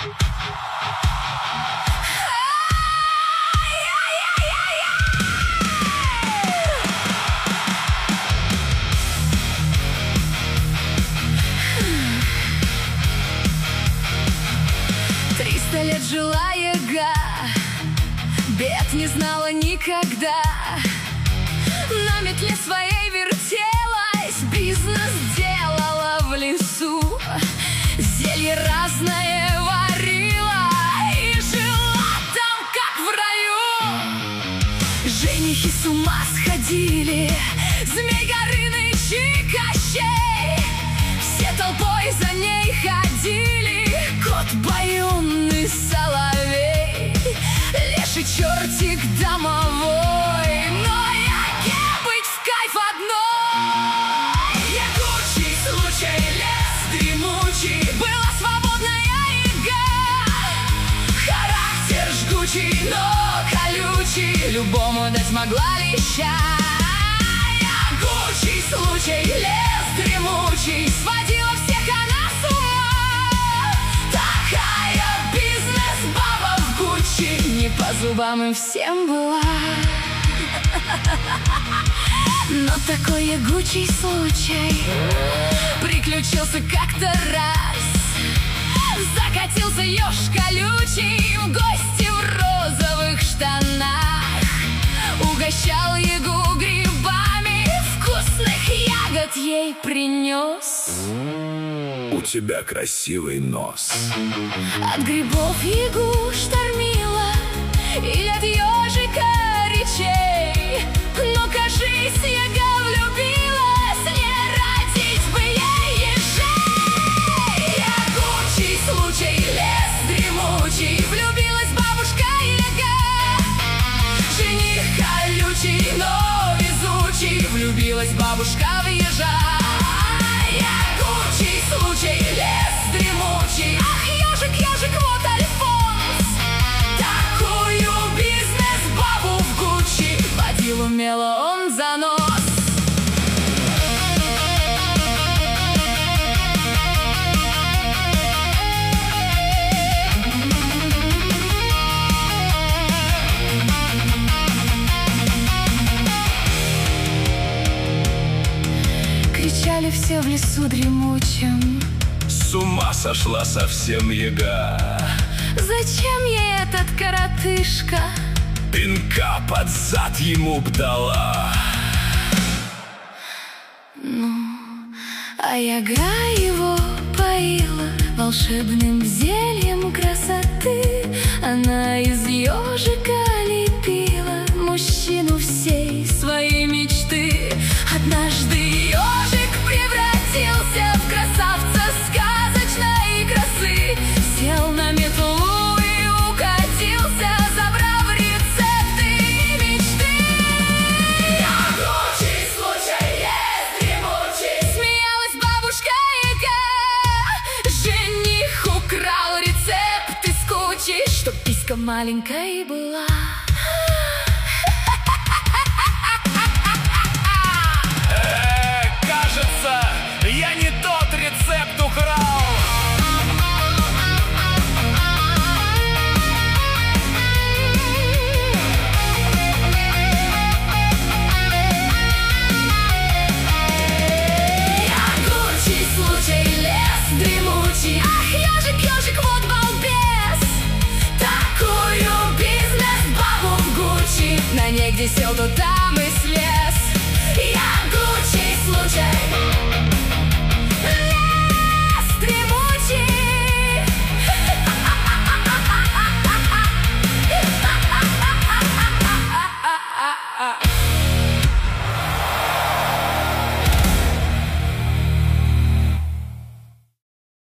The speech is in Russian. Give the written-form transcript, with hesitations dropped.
Лет жила яга, бед не знала никогда. На метле своей вертелась, бизнес делала в лесу, зелье разное варила и жила там, как в раю. Женихи с ума сходили, Змей Горыныч и Кощей, все толпой за ней ходили. Кот Баюн и Соловей, леший чертик домовой, но яге быть в кайф одной. Ягучий случай, лес дремучий, была свободная яга. Характер жгучий, но колючий, любому дать могла леща. Ягучий случай, лес дремучий, сводила всех она с ума. Такая бизнес-баба в Гуччи, не по зубам им всем была. Но такой ягучий случай приключился как-то раз. Закатился еж колючий в гости в розовых штанах. Угощал ягу грибами, вкусных ягод ей принес. У тебя красивый нос. От грибов ягу штормила и от ежика речей. Но, кажись, яга влюбилась, не родить бы ей ежей. Ягучий случай, лес дремучий, влюбилась бабушка яга. Жених колючий, но везучий, влюбилась бабушка в ежа. Ягучий случай, лес дремучий, ах, ежик, ежик, вот Альфонс. Такую бизнес-бабу в Гуччи водил умело он за нос. Кричали все в лесу дремучем: С ума сошла совсем яга. зачем ей этот коротышка? Пинка под зад ему б дала. А яга его поила волшебным зельем красоты. Она из ежика лепила мужчину всей своей мечты. Однажды ежик превратился в красавца сказочной красы. Сел на метлу и укатился, забрав рецепты и мечты. Ягучий случай, лес дремучий, смеялась бабушка яга. Жених украл рецепт из кучи, чтоб писька маленькой была. Кажется, я не тот рецепт украл. Ягучий случай, лес дремучий, ах, ежик, ежик, вот балбес. Такую бизнес-бабу в Гуччи на ней где сел, то там и слез. Ягучий случай, лес дремучий.